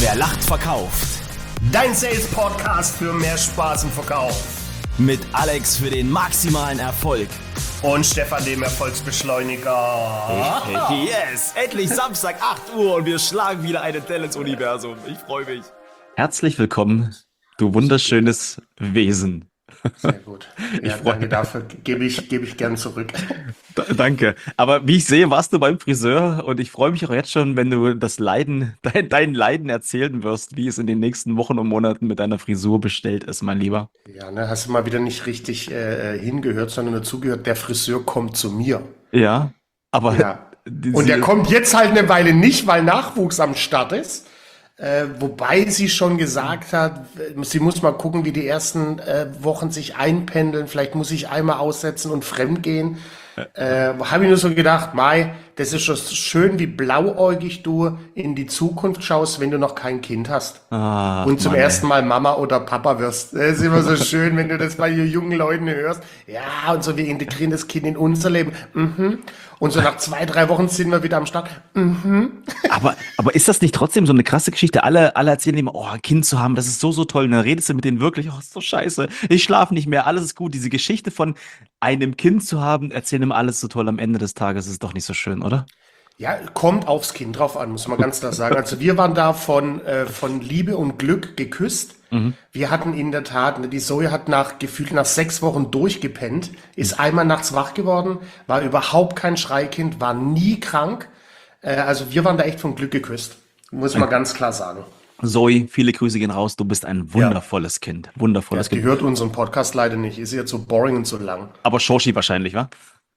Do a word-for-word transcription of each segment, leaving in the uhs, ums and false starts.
Wer lacht, verkauft. Dein Sales-Podcast für mehr Spaß im Verkauf. Mit Alex für den maximalen Erfolg. Und Stefan, dem Erfolgsbeschleuniger. Yes, endlich Samstag, acht Uhr und wir schlagen wieder eine Delle ins Universum. Ich freue mich. Herzlich willkommen, du wunderschönes Wesen. Sehr gut. Ja, Ich danke dafür. Gebe ich, gebe ich gern zurück. D- Danke. Aber wie ich sehe, warst du beim Friseur und ich freue mich auch jetzt schon, wenn du das Leiden, dein, dein Leiden erzählen wirst, wie es in den nächsten Wochen und Monaten mit deiner Frisur bestellt ist, mein Lieber. Ja, ne, hast du mal wieder nicht richtig äh, hingehört, sondern nur zugehört. Der Friseur kommt zu mir. Ja, aber Ja. die- Und der sie- kommt jetzt halt eine Weile nicht, weil Nachwuchs am Start ist. Äh, wobei sie schon gesagt hat, äh, sie muss mal gucken, wie die ersten äh, Wochen sich einpendeln. Vielleicht muss ich einmal aussetzen und fremd gehen. Äh, habe ich nur so gedacht, Mai, das ist schon schön, wie blauäugig du in die Zukunft schaust, wenn du noch kein Kind hast. Ach, Und zum Mann, ey. ersten Mal Mama oder Papa wirst. Das ist immer so schön, wenn du das bei jungen Leuten hörst. Ja, und so, wir integrieren das Kind in unser Leben. Mhm. Und so nach zwei, drei Wochen sind wir wieder am Start. Mhm. Aber, aber ist das nicht trotzdem so eine krasse Geschichte? Alle, alle erzählen immer, oh, ein Kind zu haben, das ist so, so toll. Und dann redest du mit denen wirklich, oh, ist so scheiße. Ich schlafe nicht mehr, alles ist gut. Diese Geschichte von einem Kind zu haben, erzählen immer alles so toll. Am Ende des Tages ist es doch nicht so schön, oder? Ja, kommt aufs Kind drauf an, muss man ganz klar sagen. Also wir waren da von, äh, von Liebe und Glück geküsst. Wir hatten in der Tat, die Zoe hat nach gefühlt nach sechs Wochen durchgepennt, ist einmal nachts wach geworden, war überhaupt kein Schreikind, war nie krank. Äh, also wir waren da echt von Glück geküsst, muss man ganz klar sagen. Zoe, viele Grüße gehen raus. Du bist ein wundervolles Kind. Wundervolles Das Kind. gehört unserem Podcast leider nicht, ist jetzt so boring und so lang. Aber Shoshi wahrscheinlich, wa?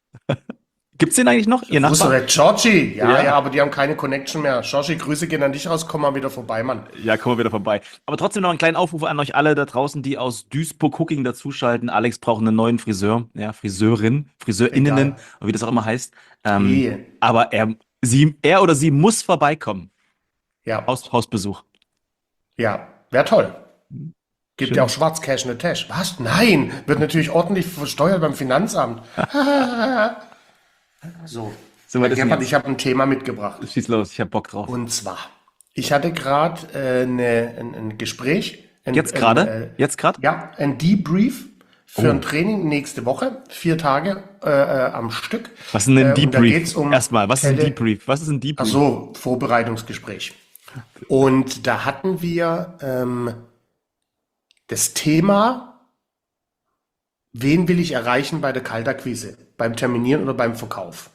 Gibt's den eigentlich noch? Ihr Wo ist doch Nachbar? der Georgie? Ja, Ja. ja, aber die haben keine Connection mehr. Georgie, Grüße gehen an dich raus, komm mal wieder vorbei, Mann. Ja, kommen wir wieder vorbei. Aber trotzdem noch einen kleinen Aufruf an euch alle da draußen, die aus Duisburg-Cooking dazuschalten. Alex braucht einen neuen Friseur, ja, Friseurin, Friseurinnen, Egal. oder wie das auch immer heißt. Ähm, Ehe. aber er, sie, er oder sie muss vorbeikommen. Ja, Haus, Hausbesuch. ja, wäre toll. Gibt Schön. ja auch Schwarzcash in der Tasche. Was? Nein, wird natürlich ordentlich versteuert beim Finanzamt. So, So, was Herr ist denn Gebhardt, jetzt? ich habe ein Thema mitgebracht. Schieß los, ich hab Bock drauf. Und zwar, ich hatte gerade äh, ne, ein, ein Gespräch. Ein, Jetzt ein, gerade? äh, Jetzt gerade? Ja, ein Debrief für Oh. ein Training nächste Woche. Vier Tage äh, äh, am Stück. Was ist denn ein Äh, und da Debrief? geht's um Erstmal, was ist ein Tele- Debrief? Was ist ein Debrief? Ach so, Vorbereitungsgespräch. Und da hatten wir ähm, das Thema, wen will ich erreichen bei der Kaltakquise, beim Terminieren oder beim Verkauf.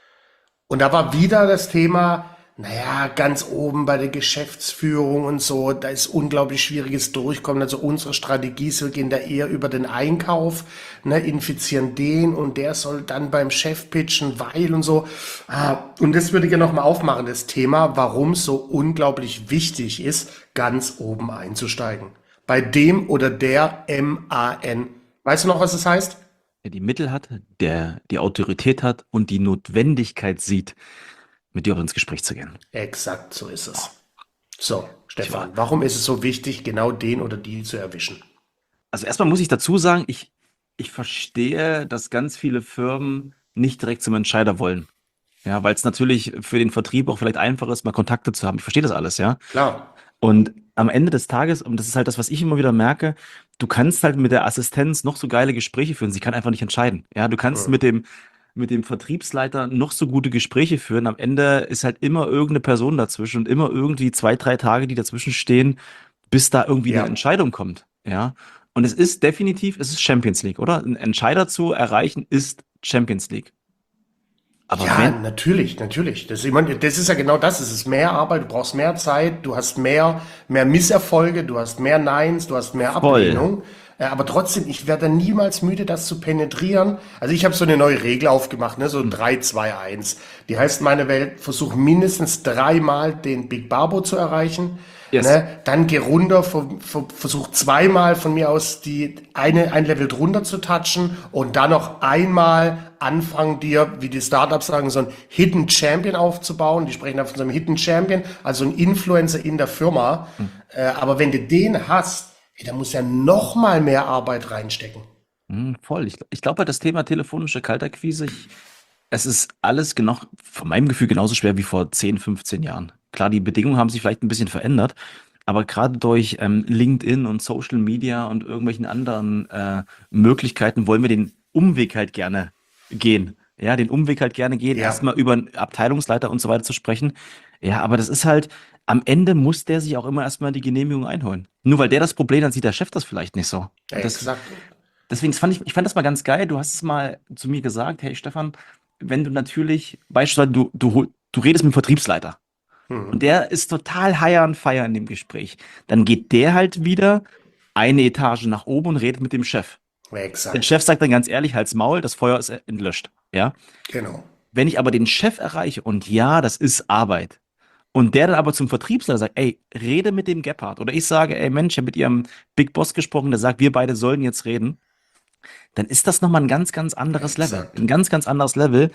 Und da war wieder das Thema, naja, ganz oben bei der Geschäftsführung und so, da ist unglaublich schwieriges Durchkommen. Also unsere Strategie ist, wir gehen da eher über den Einkauf, ne, infizieren den und der soll dann beim Chef pitchen, weil und so. Ah, und das würde ich gerne nochmal aufmachen, das Thema, warum es so unglaublich wichtig ist, ganz oben einzusteigen. Bei dem oder der M A N. Weißt du noch, was das heißt? Der die Mittel hat, der die Autorität hat und die Notwendigkeit sieht, mit dir auch ins Gespräch zu gehen. Exakt, so ist es. So, Stefan, warum ist es so wichtig, genau den oder die zu erwischen? Also erstmal muss ich dazu sagen, ich, ich verstehe, dass ganz viele Firmen nicht direkt zum Entscheider wollen. Ja, weil es natürlich für den Vertrieb auch vielleicht einfacher ist, mal Kontakte zu haben. Ich verstehe das alles, ja. Klar. Und am Ende des Tages, und das ist halt das, was ich immer wieder merke, du kannst halt mit der Assistenz noch so geile Gespräche führen. Sie kann einfach nicht entscheiden. Ja, du kannst Mhm. mit dem, mit dem Vertriebsleiter noch so gute Gespräche führen. Am Ende ist halt immer irgendeine Person dazwischen und immer irgendwie zwei, drei Tage, die dazwischen stehen, bis da irgendwie Ja. eine Entscheidung kommt. Ja. Und es ist definitiv, es ist Champions League, oder? Einen Entscheider zu erreichen ist Champions League. Aber Ja, wenn, natürlich, natürlich. Das ist, ich meine, das ist ja genau das. Es ist mehr Arbeit, du brauchst mehr Zeit, du hast mehr, mehr Misserfolge, du hast mehr Neins, du hast mehr Voll. Ablehnung. Äh, Aber trotzdem, ich werde niemals müde, das zu penetrieren. Also ich habe so eine neue Regel aufgemacht, ne? So drei, zwei, eins. Die heißt, meine Welt, versuch mindestens dreimal den Big Barbo zu erreichen. Yes. Ne? Dann geh runter, ver, ver, versuch zweimal von mir aus die eine ein Level drunter zu touchen und dann noch einmal anfangen dir, wie die Startups sagen, so ein Hidden Champion aufzubauen. Die sprechen da von so einem Hidden Champion, also ein Influencer in der Firma. Hm. Äh, aber wenn du den hast, ey, da muss ja noch mal mehr Arbeit reinstecken. Hm, voll. Ich, ich glaube, halt das Thema telefonische Kaltakquise, ich, Es ist alles genau, von meinem Gefühl genauso schwer wie vor zehn, fünfzehn Jahren. Klar, die Bedingungen haben sich vielleicht ein bisschen verändert, aber gerade durch ähm, LinkedIn und Social Media und irgendwelchen anderen äh, Möglichkeiten wollen wir den Umweg halt gerne gehen. Ja, den Umweg halt gerne gehen, Ja, erstmal über einen Abteilungsleiter und so weiter zu sprechen. Ja, aber das ist halt, am Ende muss der sich auch immer erstmal die Genehmigung einholen. Nur weil der das Problem hat, sieht der Chef das vielleicht nicht so. Und das, exakt. Deswegen das fand ich, ich fand das mal ganz geil. Du hast es mal zu mir gesagt, hey Stefan, wenn du natürlich, beispielsweise du, du, hol- du redest mit dem Vertriebsleiter und Mhm. der ist total high on fire in dem Gespräch, dann geht der halt wieder eine Etage nach oben und redet mit dem Chef. Der Exakt. Chef sagt dann ganz ehrlich, halt's Maul, das Feuer ist entlöscht. Ja? Genau. Wenn ich aber den Chef erreiche und ja, das ist Arbeit, und der dann aber zum Vertriebsleiter sagt, ey, rede mit dem Gebhardt. Oder ich sage, ey Mensch, ich habe mit ihrem Big Boss gesprochen, der sagt, wir beide sollen jetzt reden, dann ist das nochmal ein ganz, ganz anderes Level. Exakt. Ein ganz, ganz anderes Level.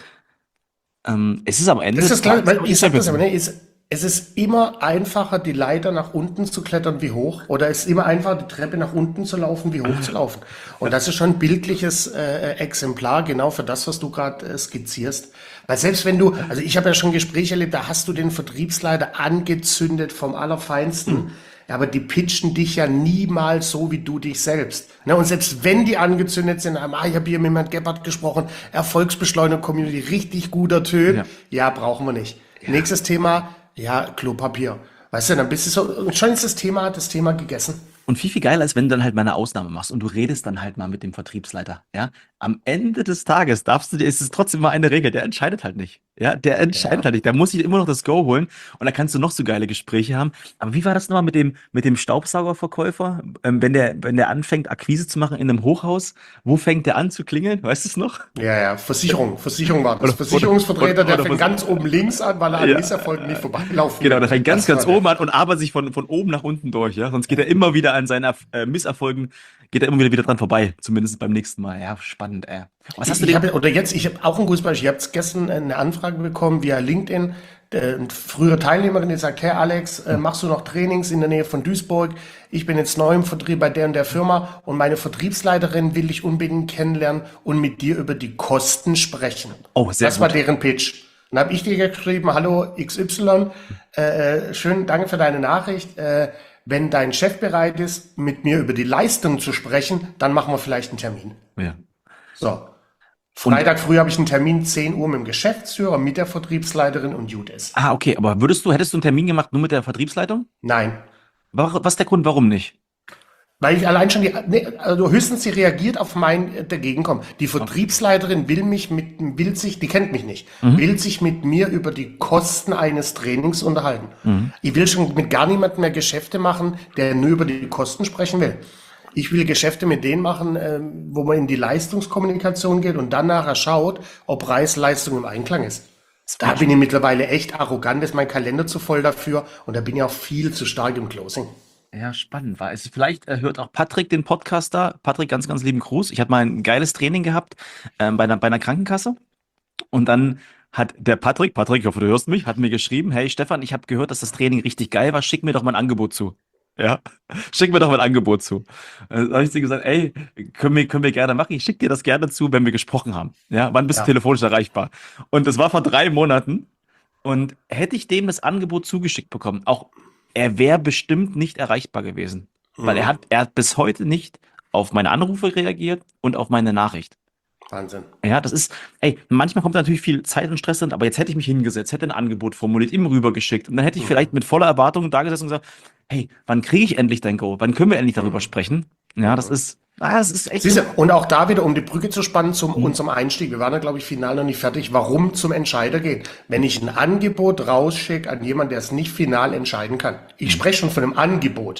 Ähm, es ist am Ende Das des ist klar, Tages weil aber ich nicht sag das aber, Champions. ne, ist, es ist immer einfacher, die Leiter nach unten zu klettern wie hoch, oder es ist immer einfacher, die Treppe nach unten zu laufen wie hoch zu laufen. Und das ist schon ein bildliches äh, Exemplar genau für das, was du gerade äh, skizzierst. Weil selbst wenn du, also ich habe ja schon Gespräche erlebt, da hast du den Vertriebsleiter angezündet vom Allerfeinsten, aber die pitchen dich ja niemals so wie du dich selbst. Ne? Und selbst wenn die angezündet sind, ah, ich habe hier mit Matt Gebhardt gesprochen, Erfolgsbeschleunigung Community, richtig guter Typ, Ja. ja, brauchen wir nicht. Ja. Nächstes Thema, ja, Klopapier. Weißt du, dann bist du so, und schon ist das Thema, das Thema gegessen. Und viel, viel geiler ist, wenn du dann halt mal eine Ausnahme machst und du redest dann halt mal mit dem Vertriebsleiter. Ja, am Ende des Tages darfst du dir, ist es trotzdem mal eine Regel, der entscheidet halt nicht. Ja, der entscheidet Ja. halt nicht. Der muss sich immer noch das Go holen und da kannst du noch so geile Gespräche haben. Aber wie war das nochmal mit dem, mit dem Staubsaugerverkäufer? Ähm, wenn der, wenn der anfängt, Akquise zu machen in einem Hochhaus, wo fängt der an zu klingeln? Weißt du es noch? Ja, ja, Versicherung, Versicherung war das. Oder, oder, oder, Versicherungsvertreter, der oder fängt was? ganz oben links an, weil er an Ja, Misserfolgen nicht vorbeilaufen genau, will. der fängt ganz, Das war ganz der. oben an und arbeitet sich von, von oben nach unten durch, ja. Sonst geht er immer wieder an seinen Erf- äh, Misserfolgen, geht er immer wieder, wieder dran vorbei. Zumindest beim nächsten Mal. Ja, spannend, ey. Was hast Ich, du ich denn? habe, oder jetzt, ich habe auch ein gutes Beispiel. Ich habe jetzt gestern eine Anfrage bekommen via LinkedIn. Äh, Eine frühere Teilnehmerin, die sagt, hey Alex, äh, machst du noch Trainings in der Nähe von Duisburg? Ich bin jetzt neu im Vertrieb bei der und der Firma und meine Vertriebsleiterin will ich unbedingt kennenlernen und mit dir über die Kosten sprechen. Oh, sehr Das war gut. deren Pitch. Dann habe ich dir geschrieben, hallo X Y, äh, äh, schön, danke für deine Nachricht. Äh, wenn dein Chef bereit ist, mit mir über die Leistung zu sprechen, dann machen wir vielleicht einen Termin. Ja. So, Und, Freitag früh habe ich einen Termin, zehn Uhr mit dem Geschäftsführer, mit der Vertriebsleiterin und gut ist. ah, okay, aber würdest du, hättest du einen Termin gemacht nur mit der Vertriebsleitung? Nein. Wa- Was ist der Grund, warum nicht? Weil ich allein schon die, nee, also höchstens sie reagiert auf mein äh, Dagegenkommen. Die Vertriebsleiterin will mich mit, will sich, die kennt mich nicht, Mhm. will sich mit mir über die Kosten eines Trainings unterhalten. Mhm. Ich will schon mit gar niemandem mehr Geschäfte machen, der nur über die Kosten sprechen will. Ich will Geschäfte mit denen machen, ähm, wo man in die Leistungskommunikation geht und dann nachher schaut, ob Preis-Leistung im Einklang ist. Da bin ich mittlerweile echt arrogant, ist mein Kalender zu voll dafür und da bin ich auch viel zu stark im Closing. Ja, spannend war es. Vielleicht äh, hört auch Patrick den Podcast da. Patrick, ganz, ganz lieben Gruß. Ich hatte mal ein geiles Training gehabt ähm, bei einer, bei einer Krankenkasse. Und dann hat der Patrick, Patrick, ich hoffe, du hörst mich, hat mir geschrieben, hey Stefan, ich habe gehört, dass das Training richtig geil war, schick mir doch mal ein Angebot zu. Ja, schick mir doch mal ein Angebot zu. Äh, Da habe ich dir gesagt, ey, können wir, können wir gerne machen. Ich schicke dir das gerne zu, wenn wir gesprochen haben. Ja, wann bist du Ja. telefonisch erreichbar? Und das war vor drei Monaten. Und hätte ich dem das Angebot zugeschickt bekommen, auch er wäre bestimmt nicht erreichbar gewesen. Weil er Mhm. hat, er hat bis heute nicht auf meine Anrufe reagiert und auf meine Nachricht. Wahnsinn. Ja, das ist, ey, manchmal kommt da natürlich viel Zeit und Stress drin, aber jetzt hätte ich mich hingesetzt, hätte ein Angebot formuliert, ihm rübergeschickt und dann hätte ich vielleicht Mhm. mit voller Erwartung da gesessen und gesagt, hey, wann kriege ich endlich dein Go? Wann können wir endlich darüber Mhm. sprechen? Ja, das Mhm. ist, ah, das ist echt Siehst du, so. und auch da wieder, um die Brücke zu spannen zum Mhm. unserem Einstieg. Wir waren ja, glaube ich, final noch nicht fertig. Warum zum Entscheider gehen? Wenn ich ein Angebot rausschicke an jemanden, der es nicht final entscheiden kann. Ich Mhm. spreche schon von einem Angebot.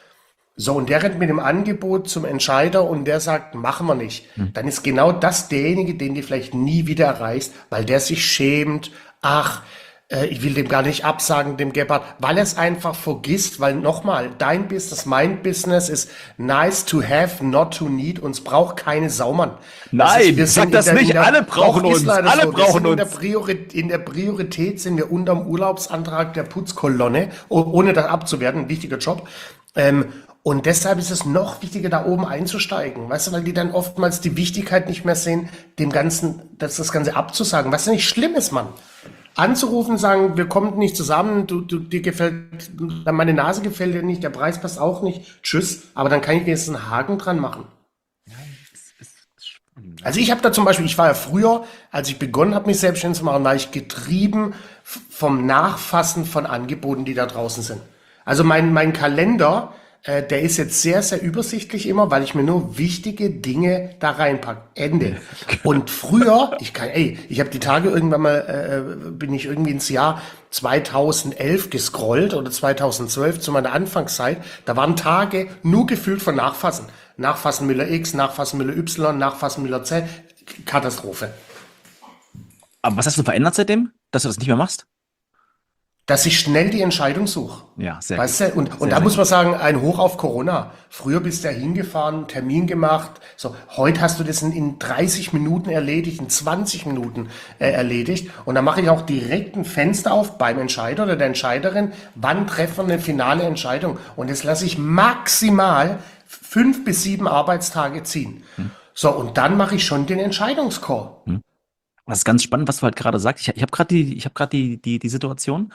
So, und der rennt mit dem Angebot zum Entscheider und der sagt, machen wir nicht. Mhm. Dann ist genau das derjenige, den du vielleicht nie wieder erreichst, weil der sich schämt. Ach, äh, ich will dem gar nicht absagen, dem Gebhardt, weil er es einfach vergisst, weil nochmal, dein Business, mein Business ist nice to have, not to need. Uns braucht keine Saumann. Das ist, Nein, wir sag sind in das der, in nicht. der, Alle brauchen doch, ist uns. leider Alle so. Wir brauchen sind in der uns. Priorität, in der Priorität sind wir unterm Urlaubsantrag der Putzkolonne, oh- ohne das abzuwerten, ein wichtiger Job. Ähm, Und deshalb ist es noch wichtiger, da oben einzusteigen. Weißt du, weil die dann oftmals die Wichtigkeit nicht mehr sehen, dem Ganzen, das, das Ganze abzusagen. Was nicht schlimm ist, Mann. Anzurufen, sagen, wir kommen nicht zusammen, du, du, dir gefällt, meine Nase gefällt dir nicht, der Preis passt auch nicht. Tschüss. Aber dann kann ich wenigstens einen Haken dran machen. Ja, es ist spannend. Also ich habe da zum Beispiel, ich war ja früher, als ich begonnen habe, mich selbstständig zu machen, war ich getrieben f- vom Nachfassen von Angeboten, die da draußen sind. Also mein, mein Kalender, äh, der ist jetzt sehr, sehr übersichtlich immer, weil ich mir nur wichtige Dinge da reinpacke. Ende. Und früher, ich kann, ey, ich habe die Tage irgendwann mal, äh, bin ich irgendwie ins Jahr zweitausendelf gescrollt oder zweitausendzwölf zu meiner Anfangszeit. Da waren Tage nur gefüllt von Nachfassen. Nachfassen Müller X, Nachfassen Müller Y, Nachfassen Müller Z. Katastrophe. Aber was hast du verändert seitdem, dass du das nicht mehr machst? Dass ich schnell die Entscheidung suche. Ja, sehr Weißt gut. du, und, und Sehr, da sehr muss gut. man sagen, ein Hoch auf Corona. Früher bist du ja hingefahren, Termin gemacht. So, heute hast du das in, in dreißig Minuten erledigt, in zwanzig Minuten äh, erledigt. Und dann mache ich auch direkt ein Fenster auf beim Entscheider oder der Entscheiderin. Wann treffen wir eine finale Entscheidung? Und das lasse ich maximal fünf bis sieben Arbeitstage ziehen. So, und dann mache ich schon den Entscheidungscall. Das ist ganz spannend, was du halt gerade sagst. Ich, ich habe gerade die, ich habe gerade die, die, die Situation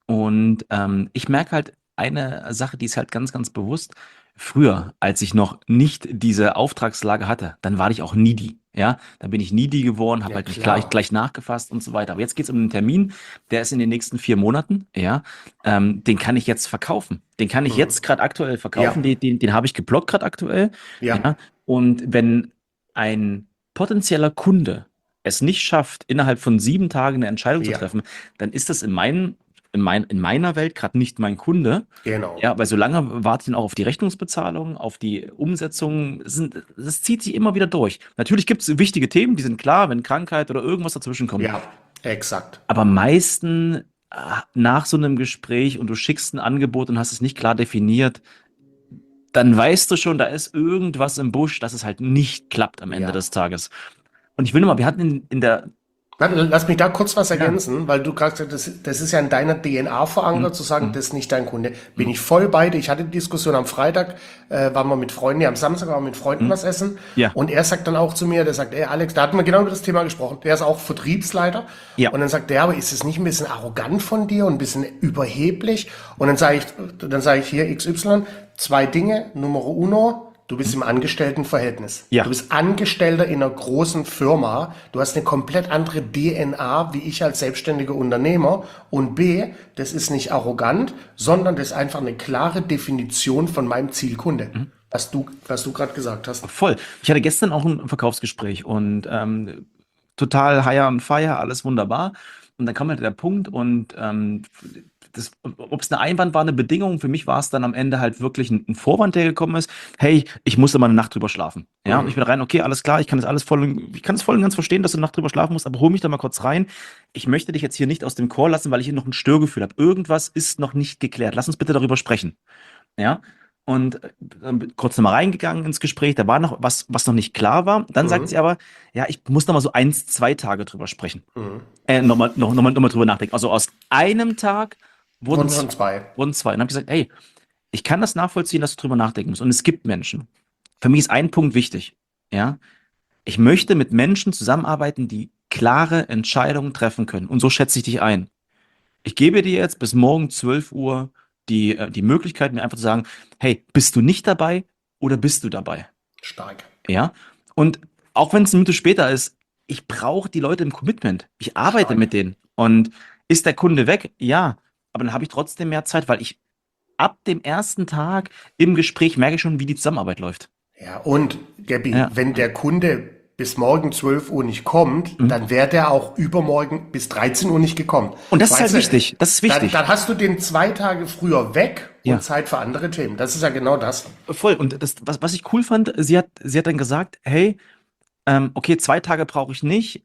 und ähm, ich merke halt eine Sache, die ist halt ganz, ganz bewusst. Früher, als ich noch nicht diese Auftragslage hatte, dann war ich auch needy. Ja, dann bin ich needy geworden, habe Ja, halt nicht gleich, klar. gleich nachgefasst und so weiter. Aber jetzt geht es um einen Termin, der ist in den nächsten vier Monaten. Ja, ähm, den kann ich jetzt verkaufen. Den kann ich jetzt gerade aktuell verkaufen. Ja, Den, den, den habe ich geblockt gerade aktuell. ja, Ja, und wenn ein potenzieller Kunde es nicht schafft, innerhalb von sieben Tagen eine Entscheidung zu ja, treffen, dann ist das in, meinen, in, mein, in meiner Welt gerade nicht mein Kunde. genau. Ja, weil solange warte ich dann auch auf die Rechnungsbezahlung, auf die Umsetzung. Es sind, das zieht sich immer wieder durch. Natürlich gibt es wichtige Themen, die sind klar, wenn Krankheit oder irgendwas dazwischen kommt. Ja, exakt. Aber meisten äh, nach so einem Gespräch und du schickst ein Angebot und hast es nicht klar definiert, dann weißt du schon, da ist irgendwas im Busch, dass es halt nicht klappt am Ende Ja. des Tages. Und ich will nur mal, wir hatten in, in der, Warte, lass mich da kurz was ja, ergänzen, weil du gerade gesagt hast, das, das ist ja in deiner D N A verankert, hm, zu sagen, hm, das ist nicht dein Kunde. Bin hm, ich voll bei dir. Ich hatte die Diskussion am Freitag, äh, waren wir mit Freunden, nee, am Samstag waren wir mit Freunden hm, was essen. ja, Und er sagt dann auch zu mir, der sagt, ey Alex, da hatten wir genau über das Thema gesprochen. Der ist auch Vertriebsleiter. ja, Und dann sagt der, aber ist es nicht ein bisschen arrogant von dir und ein bisschen überheblich? Und dann sage ich, dann sage ich hier X Y, zwei Dinge. Numero uno, du bist hm, im Angestelltenverhältnis. Du ja, bist Angestellter in einer großen Firma. Du hast eine komplett andere D N A wie ich als selbstständiger Unternehmer. Und B, das ist nicht arrogant, sondern das ist einfach eine klare Definition von meinem Zielkunde. hm, Was du, was du gerade gesagt hast. voll. Ich hatte gestern auch ein Verkaufsgespräch und ähm, total high on fire, alles wunderbar. Und dann kam halt der Punkt und ähm, das, ob es eine Einwand war, eine Bedingung, für mich war es dann am Ende halt wirklich ein, ein Vorwand, der gekommen ist. Hey, ich musste mal eine Nacht drüber schlafen. Ja, und ich Mhm. bin rein, okay, alles klar, ich kann das alles voll, und- ich kann es voll und ganz verstehen, dass du eine Nacht drüber schlafen musst, aber hol mich da mal kurz rein. Ich möchte dich jetzt hier nicht aus dem Call lassen, weil ich hier noch ein Störgefühl habe. Irgendwas ist noch nicht geklärt. Lass uns bitte darüber sprechen. Ja. Und äh, dann kurz nochmal reingegangen ins Gespräch, da war noch was, was noch nicht klar war. Dann sagt sie Mhm. aber, ja, ich muss noch mal so eins, zwei Tage drüber sprechen. Mhm. Äh, nochmal, noch, noch mal, noch mal drüber nachdenken. Also aus einem Tag wurden, Wurden z- schon zwei. wurden zwei. Und dann habe ich gesagt, hey, ich kann das nachvollziehen, dass du drüber nachdenken musst. Und es gibt Menschen. Für mich ist ein Punkt wichtig. Ja, ich möchte mit Menschen zusammenarbeiten, die klare Entscheidungen treffen können. Und so schätze ich dich ein. Ich gebe dir jetzt bis morgen zwölf Uhr die, äh, die Möglichkeit, mir einfach zu sagen, hey, bist du nicht dabei oder bist du dabei? Stark. Ja. Und auch wenn es eine Minute später ist, ich brauche die Leute im Commitment. Ich arbeite Stark. mit denen. Und ist der Kunde weg? Ja. Aber dann habe ich trotzdem mehr Zeit, weil ich ab dem ersten Tag im Gespräch merke ich schon, wie die Zusammenarbeit läuft. Ja, und Gabby, Ja. wenn der Kunde bis morgen zwölf Uhr nicht kommt, Mhm. dann wäre der auch übermorgen bis dreizehn Uhr nicht gekommen. Und das ist halt Weißt du, wichtig. Das ist dann, wichtig. dann hast du den zwei Tage früher weg Ja. und Zeit für andere Themen. Das ist ja genau das. Voll. Und das, was, was ich cool fand, sie hat, sie hat dann gesagt, hey, ähm, okay, zwei Tage brauche ich nicht.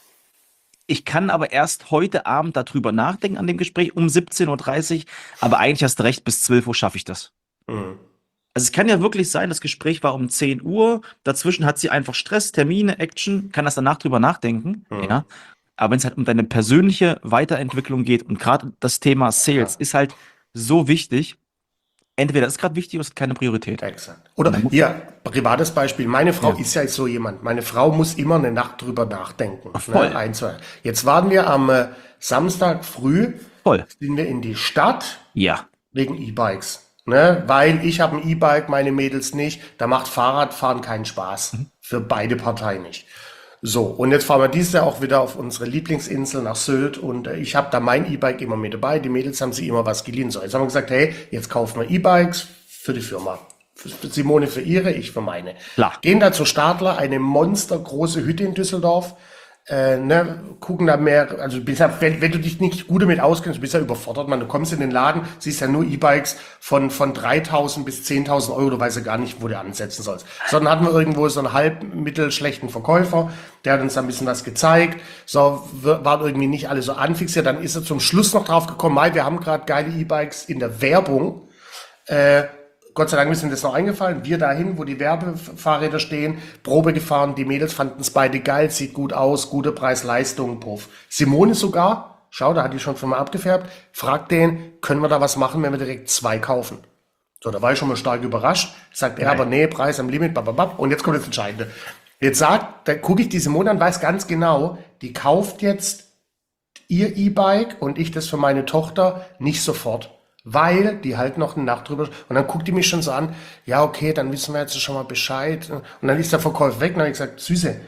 Ich kann aber erst heute Abend darüber nachdenken an dem Gespräch um siebzehn Uhr dreißig, aber eigentlich hast du recht, bis zwölf Uhr schaffe ich das. Mhm. Also es kann ja wirklich sein, das Gespräch war um zehn Uhr, dazwischen hat sie einfach Stress, Termine, Action, kann das danach drüber nachdenken, Mhm. ja. Aber wenn es halt um deine persönliche Weiterentwicklung geht und gerade das Thema Sales Ja. ist halt so wichtig, entweder ist gerade wichtig oder ist keine Priorität. Exakt. Oder Man muss- hier, privates Beispiel. Meine Frau Ja. ist ja so jemand. Meine Frau muss immer eine Nacht drüber nachdenken. Voll. Ne? Ein, zwei. Jetzt waren wir am äh, Samstag früh, Voll. sind wir in die Stadt Ja. wegen E-Bikes. Ne? Weil ich habe ein E-Bike, meine Mädels nicht. Da macht Fahrradfahren keinen Spaß. Für beide Parteien nicht. So, und jetzt fahren wir dieses Jahr auch wieder auf unsere Lieblingsinsel nach Sylt und äh, ich habe da mein E-Bike immer mit dabei. Die Mädels haben sich immer was geliehen. So, jetzt haben wir gesagt, hey, jetzt kaufen wir E-Bikes für die Firma. Für für Simone für ihre, ich für meine. Klar. Gehen da zu Stadler, eine monstergroße Hütte in Düsseldorf. Äh, ne, gucken da mehr, also bist ja, wenn, wenn du dich nicht gut damit auskennst, bist ja überfordert, man. Du kommst in den Laden, siehst ja nur E-Bikes von, von dreitausend bis zehntausend Euro, du weißt ja gar nicht, wo du ansetzen sollst. Sondern hatten wir irgendwo so einen halb mittelschlechten Verkäufer, der hat uns da ein bisschen was gezeigt, so, w- war irgendwie nicht alle so anfixiert, dann ist er zum Schluss noch drauf gekommen, Mai, wir haben gerade geile E-Bikes in der Werbung, äh, Gott sei Dank ist mir das noch eingefallen. Wir dahin, wo die Werbefahrräder stehen, Probe gefahren, die Mädels fanden es beide geil, sieht gut aus, gute Preis-Leistung, puff. Simone sogar, schau, da hat die schon von mal abgefärbt, fragt den, können wir da was machen, wenn wir direkt zwei kaufen? So, da war ich schon mal stark überrascht. Sagt er Geil. aber, nee, Preis am Limit, bababab. Und jetzt kommt das Entscheidende. Jetzt sagt, da gucke ich die Simone an, weiß ganz genau, die kauft jetzt ihr E-Bike und ich das für meine Tochter nicht sofort. Weil die halt noch eine Nacht drüber. Und dann guckt die mich schon so an, ja, okay, dann wissen wir jetzt schon mal Bescheid. Und dann ist der Verkäufer weg und dann habe ich gesagt, Süße,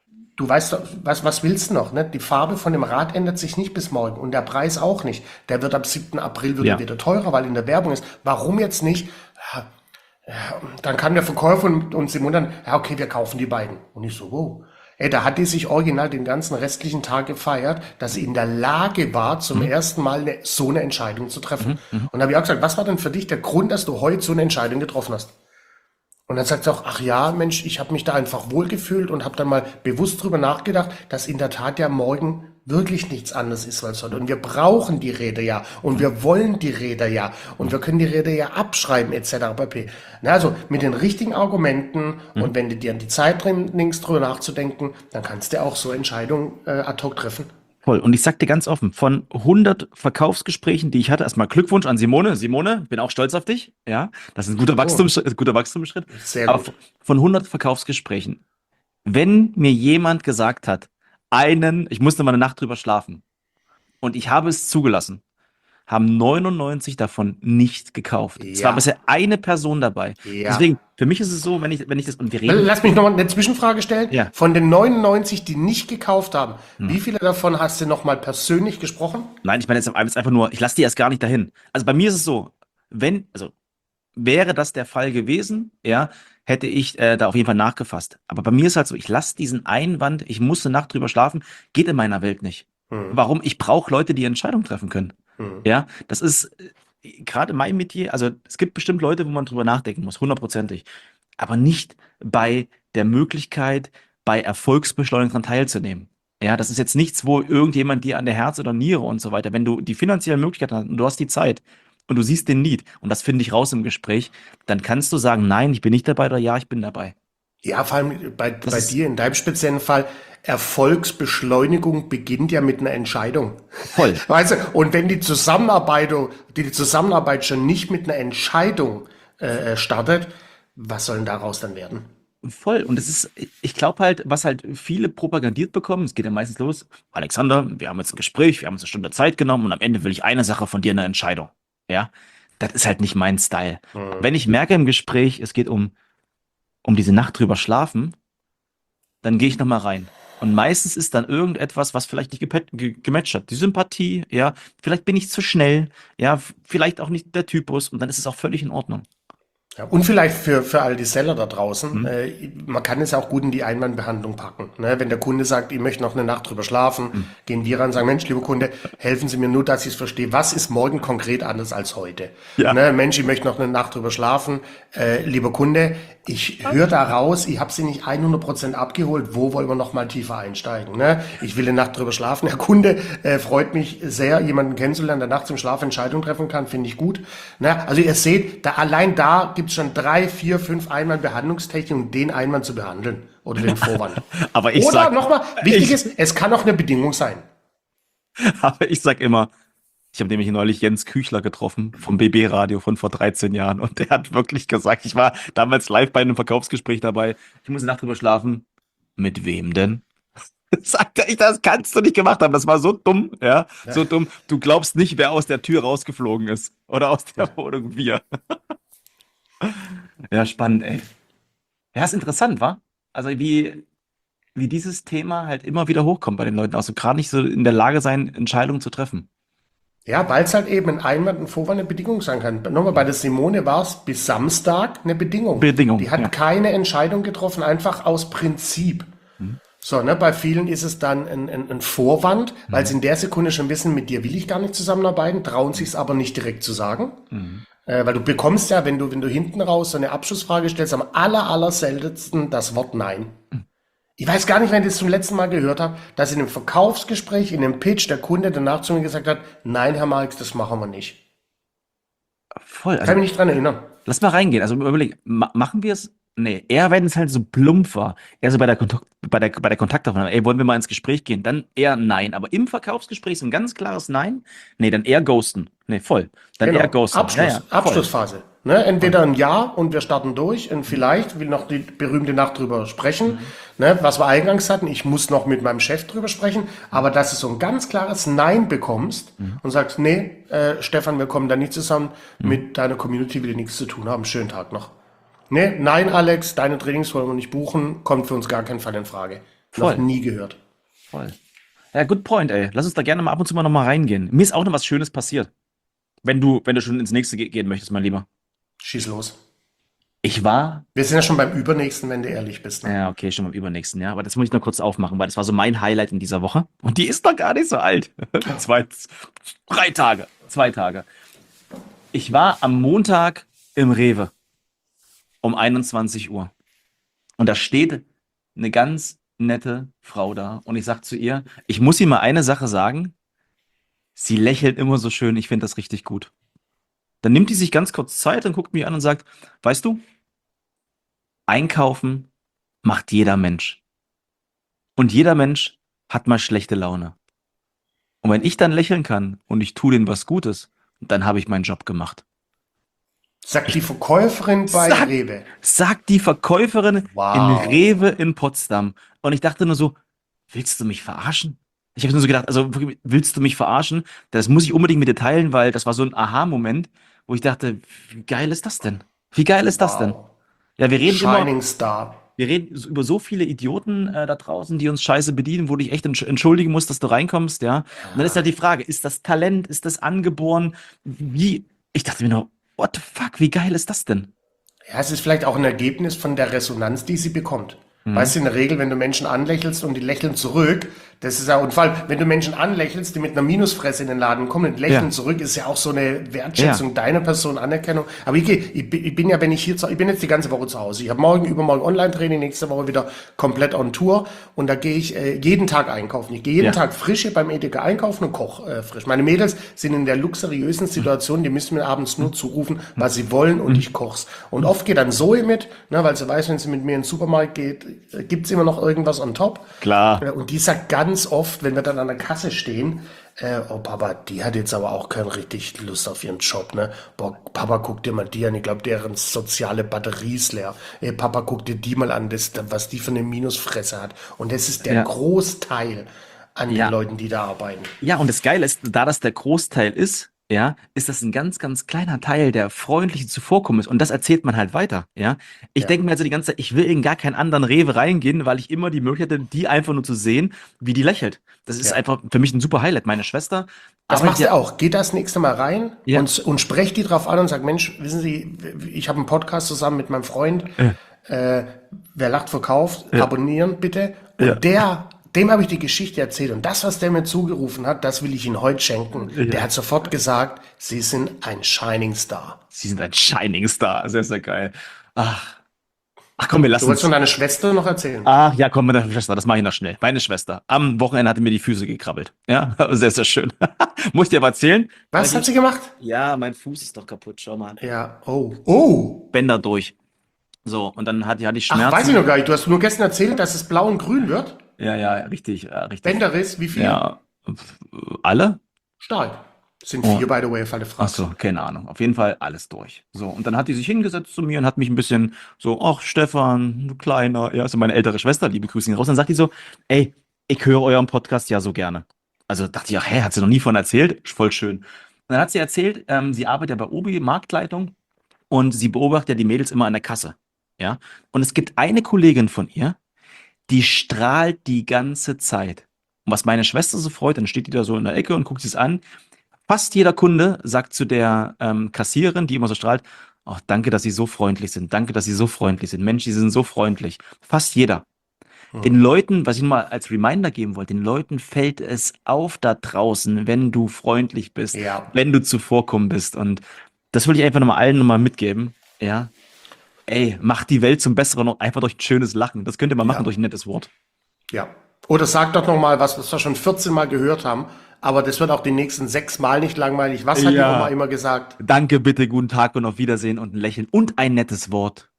du weißt doch, was, was willst du noch? Ne? Die Farbe von dem Rad ändert sich nicht bis morgen und der Preis auch nicht. Der wird ab siebten April wieder, Ja. wieder teurer, weil in der Werbung ist. Warum jetzt nicht? Ja, ja, dann kam der Verkäufer und, und Simon dann, ja, okay, wir kaufen die beiden. Und ich so, wow. Ey, da hat die sich original den ganzen restlichen Tag gefeiert, dass sie in der Lage war, zum ersten Mal eine, so eine Entscheidung zu treffen. Und da habe ich auch gesagt, was war denn für dich der Grund, dass du heute so eine Entscheidung getroffen hast? Und dann sagt sie auch, ach ja, Mensch, ich habe mich da einfach wohlgefühlt und habe dann mal bewusst drüber nachgedacht, dass in der Tat ja morgen wirklich nichts anderes ist als heute. Und wir brauchen die Räder ja und wir wollen die Räder ja und wir können die Räder ja abschreiben et cetera pp. Na, also mit den richtigen Argumenten und wenn du dir an die Zeit drin nimmst, drüber nachzudenken, dann kannst du auch so Entscheidungen äh, ad hoc treffen. Voll. Und ich sag dir ganz offen, von hundert Verkaufsgesprächen, die ich hatte, erstmal Glückwunsch an Simone. Simone, bin auch stolz auf dich. Ja, das ist ein guter Wachstumsschritt, ist ein guter Wachstumsschritt. Sehr Aber gut. von hundert Verkaufsgesprächen, wenn mir jemand gesagt hat, einen, ich musste mal eine Nacht drüber schlafen und ich habe es zugelassen, haben neunundneunzig davon nicht gekauft. Es war Ja. bisher eine Person dabei. Ja. Deswegen, für mich ist es so, wenn ich, wenn ich das, und wir reden, Lass mich nochmal eine Zwischenfrage stellen. Ja. Von den neunundneunzig, die nicht gekauft haben, wie viele davon hast du nochmal persönlich gesprochen? nein, ich meine jetzt jetzt einfach nur, ich lasse die erst gar nicht dahin. Also bei mir ist es so, wenn, also wäre das der Fall gewesen, ja, hätte ich äh, da auf jeden Fall nachgefasst. Aber bei mir ist halt so, ich lasse diesen Einwand, ich muss eine Nacht drüber schlafen, geht in meiner Welt nicht. Hm. Warum? Ich brauche Leute, die Entscheidungen treffen können. Hm. Ja, das ist äh, gerade mein Metier, also es gibt bestimmt Leute, wo man drüber nachdenken muss, hundertprozentig. Aber nicht bei der Möglichkeit, bei Erfolgsbeschleunigung daran teilzunehmen. Ja, das ist jetzt nichts, wo irgendjemand dir an der Herz oder Niere und so weiter, wenn du die finanzielle Möglichkeit hast und du hast die Zeit und du siehst den Need und das finde ich raus im Gespräch, dann kannst du sagen, nein, ich bin nicht dabei oder ja, ich bin dabei. Ja, vor allem bei, Das bei ist- dir in deinem speziellen Fall, Erfolgsbeschleunigung beginnt ja mit einer Entscheidung. Voll. Weißt du, und wenn die Zusammenarbeit, die Zusammenarbeit schon nicht mit einer Entscheidung äh, startet, was soll denn daraus dann werden? Voll. Und es ist, ich glaube halt, was halt viele propagandiert bekommen, es geht ja meistens los, Alexander, wir haben jetzt ein Gespräch, wir haben uns eine Stunde Zeit genommen und am Ende will ich eine Sache von dir, eine Entscheidung. Ja, das ist halt nicht mein Style. Hm. Wenn ich merke im Gespräch, es geht um, um diese Nacht drüber schlafen, dann gehe ich nochmal rein. Und meistens ist dann irgendetwas, was vielleicht nicht gepet- ge- gematcht hat. Die Sympathie, ja, vielleicht bin ich zu schnell, ja, f- vielleicht auch nicht der Typus und dann ist es auch völlig in Ordnung. Ja, und vielleicht für, für all die Seller da draußen, Mhm. äh, man kann es auch gut in die Einwandbehandlung packen. Ne? Wenn der Kunde sagt, ich möchte noch eine Nacht drüber schlafen, Mhm. gehen wir ran und sagen, Mensch, lieber Kunde, helfen Sie mir nur, dass ich es verstehe. Was ist morgen konkret anders als heute? Ja. Ne? Mensch, ich möchte noch eine Nacht drüber schlafen. Äh, lieber Kunde, ich höre da raus, ich habe Sie nicht hundert Prozent abgeholt. Wo wollen wir noch mal tiefer einsteigen? Ne? Ich will eine Nacht drüber schlafen. Herr Kunde, äh, freut mich sehr, jemanden kennenzulernen, der nachts im Schlaf Entscheidungen treffen kann, finde ich gut. Ne? Also ihr seht, da allein da gibt es schon drei, vier, fünf Einwandbehandlungstechniken, um den Einwand zu behandeln oder den Vorwand. Aber ich Oder sag, nochmal, wichtig ich- ist, es kann auch eine Bedingung sein. aber ich sag immer, Ich habe nämlich neulich Jens Küchler getroffen vom B B-Radio von vor dreizehn Jahren und der hat wirklich gesagt, ich war damals live bei einem Verkaufsgespräch dabei, ich muss eine Nacht drüber schlafen. Mit wem denn? Sagt er, ich, das kannst du nicht gemacht haben. Das war so dumm, ja, Ja. so dumm. Du glaubst nicht, wer aus der Tür rausgeflogen ist oder aus der Wohnung wir. Ja, spannend, ey. Ja, ist interessant, wa? Also wie, wie dieses Thema halt immer wieder hochkommt bei den Leuten, also gerade nicht so in der Lage sein, Entscheidungen zu treffen. Ja, weil es halt eben ein Einwand, ein Vorwand, eine Bedingung sein kann. Nochmal, bei der Simone war es bis Samstag eine Bedingung. Bedingung, Die hat ja. keine Entscheidung getroffen, einfach aus Prinzip. Mhm. So, ne, bei vielen ist es dann ein, ein, ein Vorwand, weil sie in der Sekunde schon wissen, mit dir will ich gar nicht zusammenarbeiten, trauen sich es aber nicht direkt zu sagen. Mhm. Äh, weil du bekommst ja, wenn du, wenn du hinten raus so eine Abschlussfrage stellst, am aller, aller seltensten das Wort Nein. Ich weiß gar nicht, wenn ich das zum letzten Mal gehört habe, dass in einem Verkaufsgespräch, in einem Pitch, der Kunde danach zu mir gesagt hat, nein, Herr Marx, das machen wir nicht. Voll. Kann Also, mich nicht dran erinnern. lass mal reingehen. Also überleg, ma machen wir es? Nee, eher wenn es halt so plump war. Eher so bei der Kontakt, bei der, bei der Kontaktaufnahme. Ey, wollen wir mal ins Gespräch gehen? Dann eher nein. Aber im Verkaufsgespräch so ein ganz klares Nein. Nee, dann eher ghosten. Nee, voll. Dann eher Genau. ghosten. Abschluss, Ja, ja, voll. Abschlussphase. Ne? Entweder ein Ja und wir starten durch und vielleicht will noch die berühmte Nacht drüber sprechen, ne? Was wir eingangs hatten, ich muss noch mit meinem Chef drüber sprechen, aber dass du so ein ganz klares Nein bekommst und sagst, nee, äh, Stefan, wir kommen da nicht zusammen, mit deiner Community will ich nichts zu tun haben, schönen Tag noch. Nee, nein, Alex, deine Trainings wollen wir nicht buchen, kommt für uns gar keinen Fall in Frage. Voll. Noch nie gehört. Voll. Ja, good point, ey. Lass uns da gerne mal ab und zu mal noch mal reingehen. Mir ist auch noch was Schönes passiert. Wenn du, wenn du schon ins nächste ge gehen möchtest, mein Lieber. Schieß los. Ich war, Wir sind ja schon beim Übernächsten, wenn du ehrlich bist. Ne? ja, okay, schon beim übernächsten Jahr, aber das muss ich noch kurz aufmachen, weil das war so mein Highlight in dieser Woche. Und die ist doch gar nicht so alt. Zwei, drei Tage, zwei Tage. Ich war am Montag im Rewe um einundzwanzig Uhr. Und da steht eine ganz nette Frau da. Und ich sag zu ihr, ich muss ihr mal eine Sache sagen. Sie lächelt immer so schön, ich finde das richtig gut. Dann nimmt die sich ganz kurz Zeit und guckt mich an und sagt, weißt du, einkaufen macht jeder Mensch. Und jeder Mensch hat mal schlechte Laune. Und wenn ich dann lächeln kann und ich tue denen was Gutes, dann habe ich meinen Job gemacht. Sagt die Verkäuferin bei Sag- Rewe. Sagt die Verkäuferin Wow. in Rewe in Potsdam. Und ich dachte nur so, willst du mich verarschen? Ich habe nur so gedacht, also wirklich, willst du mich verarschen? Das muss ich unbedingt mit dir teilen, weil das war so ein Aha-Moment, wo ich dachte, wie geil ist das denn? Wie geil ist das denn? Wow. Ja, wir reden immer, Shining Star. wir reden so- über so viele Idioten äh, da draußen, die uns scheiße bedienen, wo du dich echt entsch- entschuldigen musst, dass du reinkommst, ja. Und dann ist halt die Frage, ist das Talent, ist das angeboren? Wie? Ich dachte mir nur, what the fuck, wie geil ist das denn? Ja, es ist vielleicht auch ein Ergebnis von der Resonanz, die sie bekommt. Weißt du, in der Regel, wenn du Menschen anlächelst und die lächeln zurück, das ist ja, und vor allem, wenn du Menschen anlächelst, die mit einer Minusfresse in den Laden kommen und lächeln Ja. zurück, ist ja auch so eine Wertschätzung deiner Person, Anerkennung. Aber ich, geh- ich, bin- ich bin ja, wenn ich hier, zu, ich bin jetzt die ganze Woche zu Hause. Ich habe morgen, übermorgen Online-Training, nächste Woche wieder komplett on Tour und da gehe ich äh, jeden Tag einkaufen. Ich gehe jeden Ja. Tag frische beim Edeka einkaufen und koche äh, frisch. Meine Mädels sind in der luxuriösen Situation, die müssen mir abends nur zurufen, was sie wollen und ich koch's. Und oft geht dann Zoe mit, ne, weil sie weiß, wenn sie mit mir in den Supermarkt geht, äh, gibt's immer noch irgendwas on top. Klar. Äh, Und die sagt ganz oft, wenn wir dann an der Kasse stehen, äh, oh Papa, die hat jetzt aber auch keine richtig Lust auf ihren Job, ne? Boah, Papa, guck dir mal die an, ich glaube, deren soziale Batterie ist leer. Ey, Papa, guck dir die mal an, das, was die für eine Minusfresse hat. Und das ist der Ja. Großteil an Ja. den Leuten, die da arbeiten. Ja, und das Geile ist, da das der Großteil ist, ja, ist das ein ganz, ganz kleiner Teil, der freundlich zuvorkommen ist. Und das erzählt man halt weiter, ja. Ich Ja. denke mir also die ganze Zeit, ich will in gar keinen anderen Rewe reingehen, weil ich immer die Möglichkeit hätte, die einfach nur zu sehen, wie die lächelt. Das ist Ja. einfach für mich ein super Highlight. Meine Schwester Das arbeitet machst du ja- auch. Geh das nächste Mal rein Ja. und, und sprech die drauf an und sag, Mensch, wissen Sie, ich habe einen Podcast zusammen mit meinem Freund, äh, wer lacht, verkauft, abonnieren bitte. Und Ja. der, dem habe ich die Geschichte erzählt und das, was der mir zugerufen hat, das will ich Ihnen heute schenken. Der hat sofort gesagt, Sie sind ein Shining Star. Sie sind ein Shining Star. Sehr, sehr geil. Ach, Ach komm, wir Du lassen wolltest uns. von deiner Schwester noch erzählen? Ach ja, komm, meine Schwester, das mache ich noch schnell. Meine Schwester. Am Wochenende hatte mir die Füße gekrabbelt. Ja, sehr, sehr schön. Muss ich dir aber erzählen? Was Weil hat sie gemacht? ich- Ja, mein Fuß ist doch kaputt. Schau mal. Ja, oh, oh. Bänder durch. So, und dann hatte, hatte ich Ach, Schmerzen. weiß ich noch gar nicht. Du hast nur gestern erzählt, dass es blau und grün wird. Ja, ja, richtig, ja, richtig. Bänderriss, wie viel? Ja, alle? Stark. Sind Oh. vier, by the way, auf alle Ach Fragen. so, keine Ahnung. Auf jeden Fall alles durch. So, und dann hat die sich hingesetzt zu mir und hat mich ein bisschen so, ach, Stefan, du Kleiner, ja, also meine ältere Schwester, liebe Grüße ihn raus. Dann sagt die so, ey, ich höre euren Podcast ja so gerne. Also dachte ich, ach, hä, hat sie noch nie von erzählt? Voll schön. Und dann hat sie erzählt, ähm, sie arbeitet ja bei Obi, Marktleitung, und sie beobachtet ja die Mädels immer an der Kasse. Ja. Und es gibt eine Kollegin von ihr, die strahlt die ganze Zeit. Und was meine Schwester so freut, dann steht die da so in der Ecke und guckt sich an. Fast jeder Kunde sagt zu der ähm, Kassiererin, die immer so strahlt, ach, danke, dass Sie so freundlich sind. Danke, dass Sie so freundlich sind. Mensch, Sie sind so freundlich. Fast jeder. Den Hm. Leuten, was ich mal als Reminder geben wollte, den Leuten fällt es auf da draußen, wenn du freundlich bist, Ja, wenn du zuvorkommen bist. Und das will ich einfach nochmal allen nochmal mitgeben. Ja, ey, macht die Welt zum Besseren und einfach durch ein schönes Lachen. Das könnt ihr mal machen ja, durch ein nettes Wort. ja. Oder sag doch noch mal was, was wir schon vierzehn Mal gehört haben, aber das wird auch die nächsten sechs Mal nicht langweilig. Was hat die Ja. Oma immer gesagt? Danke, bitte, guten Tag und auf Wiedersehen und ein Lächeln und ein nettes Wort.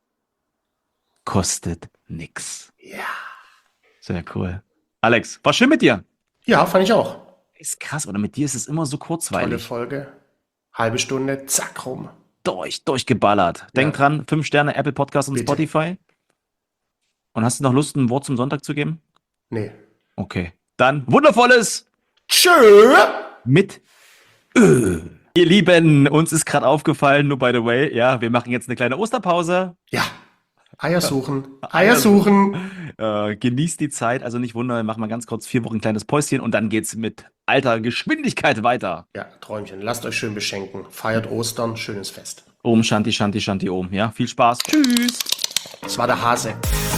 Kostet nix. Ja. Sehr cool. Alex, war schön mit dir. Ja, fand ich auch. Ist krass, oder mit dir ist es immer so Tolle kurzweilig. Folge. Halbe Stunde, zack, rum. Durch, durchgeballert. Denk Ja. dran, fünf Sterne, Apple Podcast und Bitte. Spotify. Und hast du noch Lust, ein Wort zum Sonntag zu geben? Nee. Okay. Dann wundervolles Tschö! mit Ö. Ihr Lieben, uns ist gerade aufgefallen, nur by the way, ja, wir machen jetzt eine kleine Osterpause. Ja. Eier suchen. Eier suchen. Äh, genießt die Zeit, also nicht wundern, wir machen mal ganz kurz vier Wochen ein kleines Päuschen und dann geht's mit alter Geschwindigkeit weiter. Ja, Träumchen. Lasst euch schön beschenken. Feiert Ostern. Schönes Fest. Om Shanti Shanti Shanti Om. Ja, viel Spaß. Tschüss. Das war der Hase.